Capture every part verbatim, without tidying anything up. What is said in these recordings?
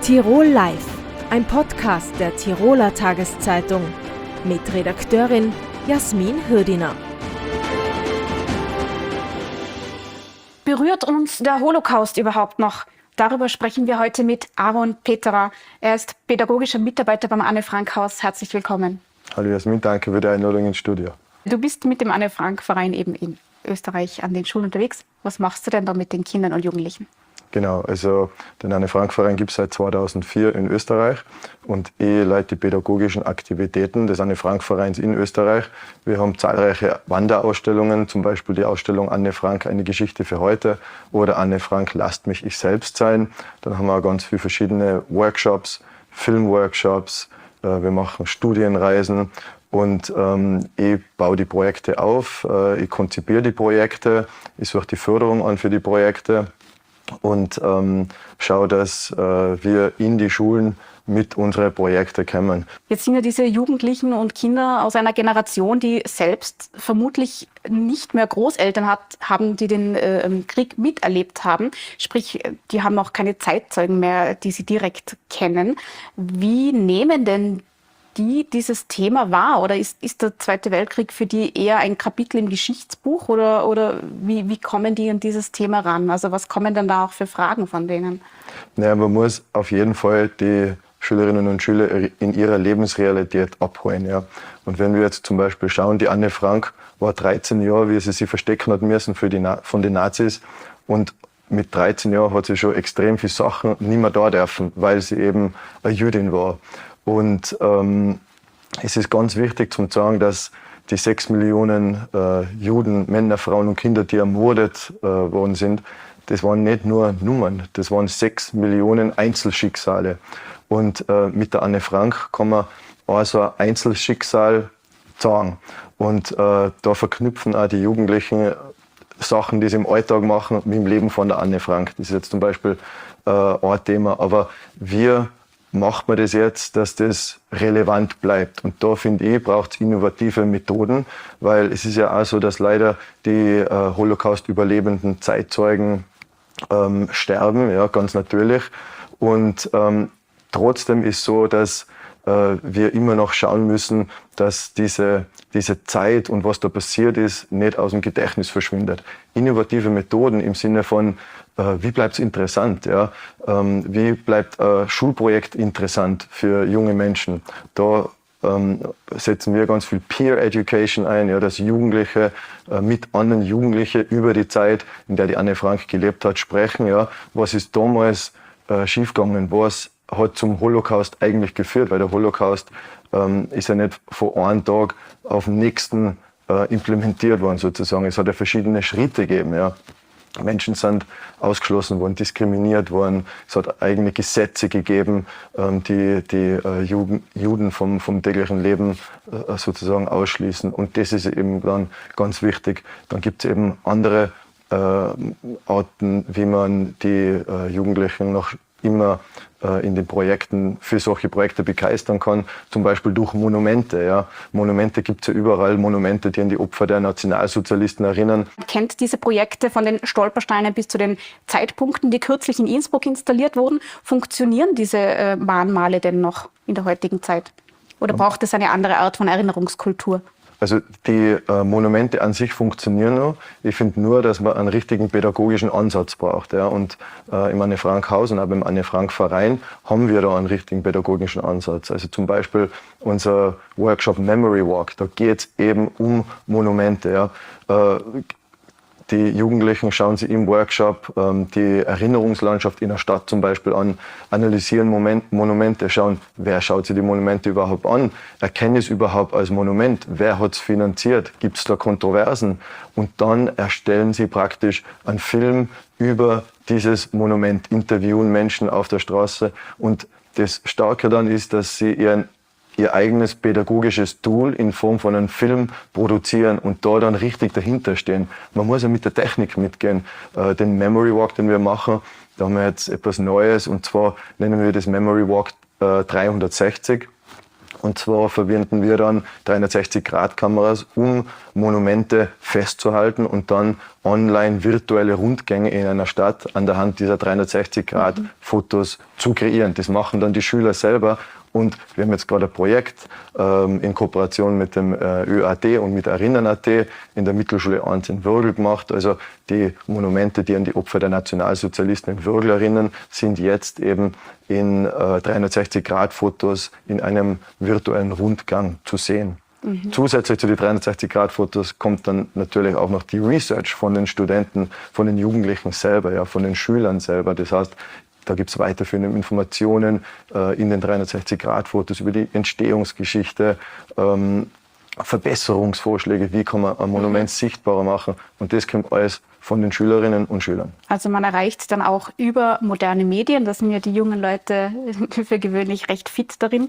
Tirol Live, ein Podcast der Tiroler Tageszeitung mit Redakteurin Jasmin Hürdiner. Berührt uns der Holocaust überhaupt noch? Darüber sprechen wir heute mit Aaron Peterer. Er ist pädagogischer Mitarbeiter beim Anne-Frank-Haus. Herzlich willkommen. Hallo Jasmin, danke für die Einladung ins Studio. Du bist mit dem Anne-Frank-Verein eben in Österreich an den Schulen unterwegs. Was machst du denn da mit den Kindern und Jugendlichen? Genau, also den Anne-Frank-Verein gibt es seit zweitausendvier in Österreich und ich leite die pädagogischen Aktivitäten des Anne-Frank-Vereins in Österreich. Wir haben zahlreiche Wanderausstellungen, zum Beispiel die Ausstellung Anne Frank, eine Geschichte für heute oder Anne Frank, lasst mich ich selbst sein. Dann haben wir auch ganz viele verschiedene Workshops, Filmworkshops, äh, wir machen Studienreisen. Und ähm, ich baue die Projekte auf, äh, ich konzipiere die Projekte, ich suche die Förderung an für die Projekte und ähm, schaue, dass äh, wir in die Schulen mit unseren Projekten kommen. Jetzt sind ja diese Jugendlichen und Kinder aus einer Generation, die selbst vermutlich nicht mehr Großeltern hat, haben, die den äh, Krieg miterlebt haben. Sprich, die haben auch keine Zeitzeugen mehr, die sie direkt kennen. Wie nehmen denn die dieses Thema wahr? Oder ist, ist der Zweite Weltkrieg für die eher ein Kapitel im Geschichtsbuch? Oder, oder wie, wie kommen die an dieses Thema ran? Also was kommen denn da auch für Fragen von denen? Naja, man muss auf jeden Fall die Schülerinnen und Schüler in ihrer Lebensrealität abholen. Ja. Und wenn wir jetzt zum Beispiel schauen, die Anne Frank war dreizehn Jahre, wie sie sich verstecken hat müssen für die, von den Nazis. Und mit dreizehn Jahren hat sie schon extrem viele Sachen nicht mehr da dürfen, weil sie eben eine Jüdin war. Und ähm, es ist ganz wichtig zu sagen, dass die sechs Millionen äh, Juden, Männer, Frauen und Kinder, die ermordet äh, worden sind, das waren nicht nur Nummern, das waren sechs Millionen Einzelschicksale. Und äh, mit der Anne Frank kann man auch so ein Einzelschicksal sagen. Und äh, da verknüpfen auch die Jugendlichen Sachen, die sie im Alltag machen, mit dem Leben von der Anne Frank. Das ist jetzt zum Beispiel äh, ein Thema. Aber wir macht man das jetzt, dass das relevant bleibt. Und da, finde ich, braucht es innovative Methoden, weil es ist ja auch so, dass leider die äh, Holocaust-überlebenden Zeitzeugen ähm, sterben, ja, ganz natürlich. Und ähm, trotzdem ist so, dass äh, wir immer noch schauen müssen, dass diese, diese Zeit und was da passiert ist, nicht aus dem Gedächtnis verschwindet. Innovative Methoden im Sinne von, wie bleibt es interessant? Ja? Wie bleibt ein Schulprojekt interessant für junge Menschen? Da ähm, setzen wir ganz viel Peer Education ein, ja, dass Jugendliche äh, mit anderen Jugendlichen über die Zeit, in der die Anne Frank gelebt hat, sprechen. Ja? Was ist damals äh, schiefgegangen? Was hat zum Holocaust eigentlich geführt? Weil der Holocaust ähm, ist ja nicht von einem Tag auf den nächsten äh, implementiert worden, sozusagen. Es hat ja verschiedene Schritte gegeben. Ja? Menschen sind ausgeschlossen worden, diskriminiert worden. Es hat eigene Gesetze gegeben, die die Juden, Juden vom, vom täglichen Leben sozusagen ausschließen. Und das ist eben dann ganz wichtig. Dann gibt es eben andere äh, Arten, wie man die äh, Jugendlichen noch immer äh, in den Projekten, für solche Projekte begeistern kann, zum Beispiel durch Monumente. Ja. Monumente gibt es ja überall, Monumente, die an die Opfer der Nationalsozialisten erinnern. Man kennt diese Projekte von den Stolpersteinen bis zu den Zeitpunkten, die kürzlich in Innsbruck installiert wurden. Funktionieren diese äh, Mahnmale denn noch in der heutigen Zeit? Oder braucht es eine andere Art von Erinnerungskultur? Also die äh, Monumente an sich funktionieren noch. Ich finde nur, dass man einen richtigen pädagogischen Ansatz braucht. Ja. Und äh, im Anne-Frank-Haus und auch beim Anne-Frank-Verein haben wir da einen richtigen pädagogischen Ansatz. Also zum Beispiel unser Workshop Memory Walk, da geht es eben um Monumente. Ja. Äh, Die Jugendlichen schauen sich im Workshop ähm, die Erinnerungslandschaft in der Stadt zum Beispiel an, analysieren Moment, Monumente, schauen, wer schaut sich die Monumente überhaupt an, erkennen es überhaupt als Monument, wer hat es finanziert, gibt es da Kontroversen und dann erstellen sie praktisch einen Film über dieses Monument, interviewen Menschen auf der Straße und das Starke dann ist, dass sie ihren ihr eigenes pädagogisches Tool in Form von einem Film produzieren und da dann richtig dahinter stehen. Man muss ja mit der Technik mitgehen. Äh, den Memory Walk, den wir machen, da haben wir jetzt etwas Neues und zwar nennen wir das Memory Walk äh, dreihundertsechzig. Und zwar verwenden wir dann dreihundertsechzig Grad Kameras, um Monumente festzuhalten und dann online virtuelle Rundgänge in einer Stadt an der Hand dieser dreihundertsechzig Grad Fotos zu kreieren. Das machen dann die Schüler selber. Und wir haben jetzt gerade ein Projekt ähm, in Kooperation mit dem äh, Ö A D und mit Erinnern Punkt A T in der Mittelschule eins in Würgl gemacht. Also die Monumente, die an die Opfer der Nationalsozialisten in Würgl erinnern, sind jetzt eben in äh, dreihundertsechzig Grad Fotos in einem virtuellen Rundgang zu sehen. Mhm. Zusätzlich zu den dreihundertsechzig Grad Fotos kommt dann natürlich auch noch die Research von den Studenten, von den Jugendlichen selber, ja, von den Schülern selber. Das heißt, da gibt es weiterführende Informationen äh, in den dreihundertsechzig Grad Fotos über die Entstehungsgeschichte, ähm, Verbesserungsvorschläge, wie kann man ein Monument sichtbarer machen. Und das kommt alles von den Schülerinnen und Schülern. Also man erreicht dann auch über moderne Medien, da sind ja die jungen Leute für gewöhnlich recht fit darin.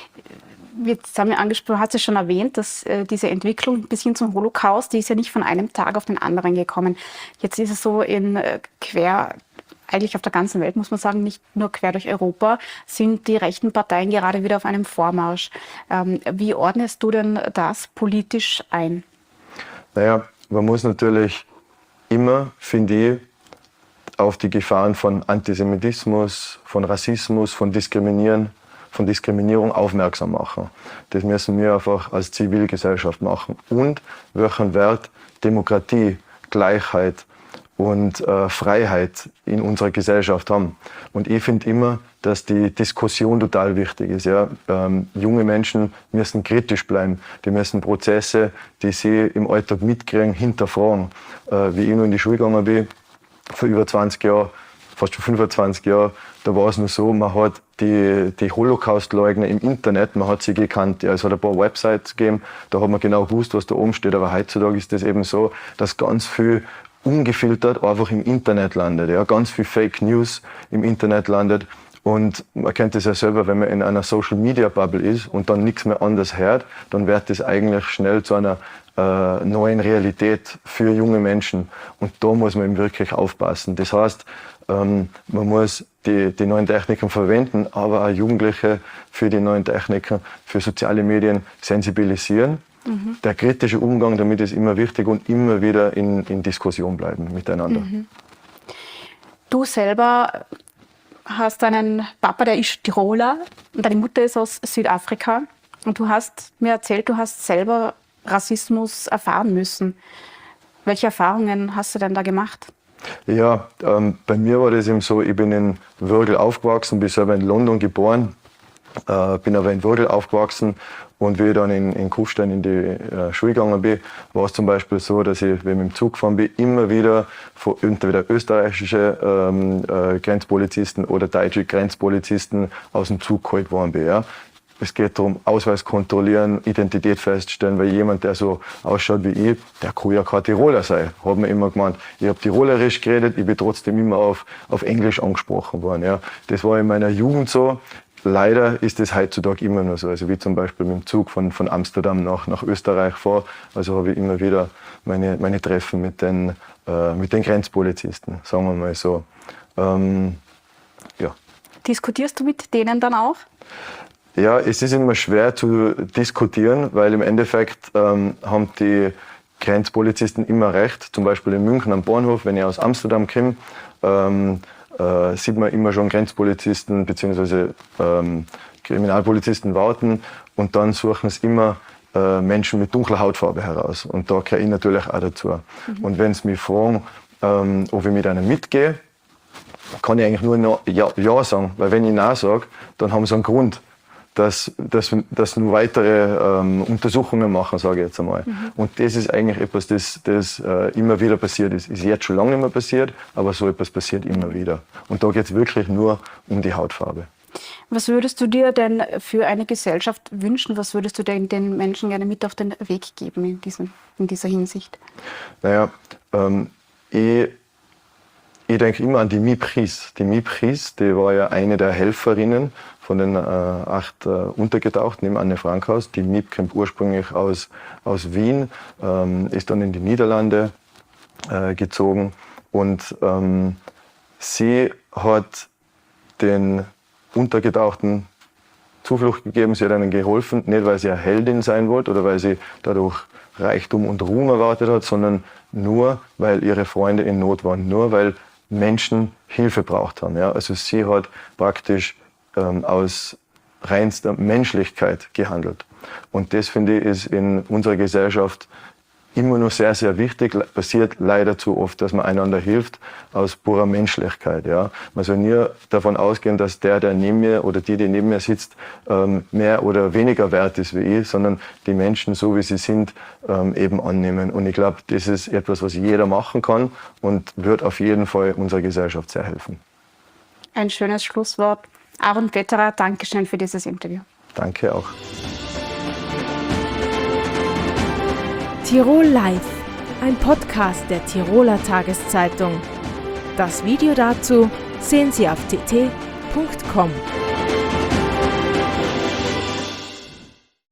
Jetzt haben wir angesprochen, hast du schon erwähnt, dass äh, diese Entwicklung bis hin zum Holocaust, die ist ja nicht von einem Tag auf den anderen gekommen. Jetzt ist es so in äh, quer eigentlich auf der ganzen Welt, muss man sagen, nicht nur quer durch Europa, sind die rechten Parteien gerade wieder auf einem Vormarsch. Ähm, wie ordnest du denn das politisch ein? Naja, man muss natürlich immer, finde ich, auf die Gefahren von Antisemitismus, von Rassismus, von Diskriminieren, von Diskriminierung aufmerksam machen. Das müssen wir einfach als Zivilgesellschaft machen. Und welchen Wert Demokratie, Gleichheit und äh, Freiheit in unserer Gesellschaft haben. Und ich finde immer, dass die Diskussion total wichtig ist. Ja? Ähm, junge Menschen müssen kritisch bleiben. Die müssen Prozesse, die sie im Alltag mitkriegen, hinterfragen. Äh, wie ich noch in die Schule gegangen bin, vor über zwanzig Jahren, fast schon fünfundzwanzig Jahren, da war es nur so, man hat die, die Holocaust-Leugner im Internet, man hat sie gekannt. Ja, es hat ein paar Websites gegeben, da hat man genau gewusst, was da oben steht. Aber heutzutage ist das eben so, dass ganz viel ungefiltert einfach im Internet landet. Ja, ganz viel Fake News im Internet landet. Und man kennt das ja selber, wenn man in einer Social-Media-Bubble ist und dann nichts mehr anders hört, dann wird das eigentlich schnell zu einer äh, neuen Realität für junge Menschen. Und da muss man eben wirklich aufpassen. Das heißt, ähm, man muss die, die neuen Techniken verwenden, aber auch Jugendliche für die neuen Techniken, für soziale Medien sensibilisieren. Mhm. Der kritische Umgang damit ist immer wichtig und immer wieder in, in Diskussion bleiben miteinander. Mhm. Du selber hast einen Papa, der ist Tiroler und deine Mutter ist aus Südafrika. Und du hast mir erzählt, du hast selber Rassismus erfahren müssen. Welche Erfahrungen hast du denn da gemacht? Ja, ähm, bei mir war das eben so, ich bin in Würgl aufgewachsen, bin selber in London geboren, äh, bin aber in Würgl aufgewachsen. Und wie ich dann in, in Kufstein in die äh, Schule gegangen bin, war es zum Beispiel so, dass ich, wenn ich mit dem Zug gefahren bin, immer wieder von entweder österreichische ähm, äh, Grenzpolizisten oder deutsche Grenzpolizisten aus dem Zug geholt worden bin. Ja. Es geht darum, Ausweis kontrollieren, Identität feststellen, weil jemand, der so ausschaut wie ich, der kann ja kein Tiroler sein, hat man immer gemeint. Ich habe Tirolerisch geredet, ich bin trotzdem immer auf, auf Englisch angesprochen worden. Ja. Das war in meiner Jugend so. Leider ist es heutzutage immer noch so. Also wie zum Beispiel mit dem Zug von, von Amsterdam nach, nach Österreich fahre. Also habe ich immer wieder meine, meine Treffen mit den, äh, mit den Grenzpolizisten, sagen wir mal so. Ähm, ja. Diskutierst du mit denen dann auch? Ja, es ist immer schwer zu diskutieren, weil im Endeffekt ähm, haben die Grenzpolizisten immer recht. Zum Beispiel in München am Bahnhof, wenn ich aus Amsterdam komme, ähm, äh, sieht man immer schon Grenzpolizisten bzw. Ähm, Kriminalpolizisten warten und dann suchen es immer äh, Menschen mit dunkler Hautfarbe heraus. Und da gehöre ich natürlich auch dazu. Mhm. Und wenn sie mich fragen, ähm, ob ich mit einem mitgehe, kann ich eigentlich nur no, ja, ja sagen, weil wenn ich Nein sage, dann haben sie einen Grund, dass, dass, dass nur weitere ähm, Untersuchungen machen, sage ich jetzt einmal. Mhm. Und das ist eigentlich etwas, das, das äh, immer wieder passiert ist. Ist jetzt schon lange nicht mehr passiert, aber so etwas passiert immer wieder. Und da geht es wirklich nur um die Hautfarbe. Was würdest du dir denn für eine Gesellschaft wünschen? Was würdest du denn den Menschen gerne mit auf den Weg geben in, diesem, in dieser Hinsicht? Naja, ähm, ich, ich denke immer an die Mipris. Die Mipris, die war ja eine der Helferinnen von den äh, acht äh, Untergetauchten im Anne Frank Haus. Die Miep kommt ursprünglich aus, aus Wien, ähm, ist dann in die Niederlande äh, gezogen und ähm, sie hat den Untergetauchten Zuflucht gegeben, sie hat ihnen geholfen, nicht weil sie eine Heldin sein wollte oder weil sie dadurch Reichtum und Ruhm erwartet hat, sondern nur, weil ihre Freunde in Not waren, nur weil Menschen Hilfe braucht haben. Ja? Also sie hat praktisch ähm, aus reinster Menschlichkeit gehandelt. Und das, finde ich, ist in unserer Gesellschaft immer noch sehr, sehr wichtig. Passiert leider zu oft, dass man einander hilft aus purer Menschlichkeit. Ja. Man soll nie davon ausgehen, dass der, der neben mir oder die, die neben mir sitzt, mehr oder weniger wert ist wie ich, sondern die Menschen, so wie sie sind, eben annehmen. Und ich glaube, das ist etwas, was jeder machen kann und wird auf jeden Fall unserer Gesellschaft sehr helfen. Ein schönes Schlusswort. Aaron Wetterer, Dankeschön für dieses Interview. Danke auch. Tirol Live, ein Podcast der Tiroler Tageszeitung. Das Video dazu sehen Sie auf t t punkt com.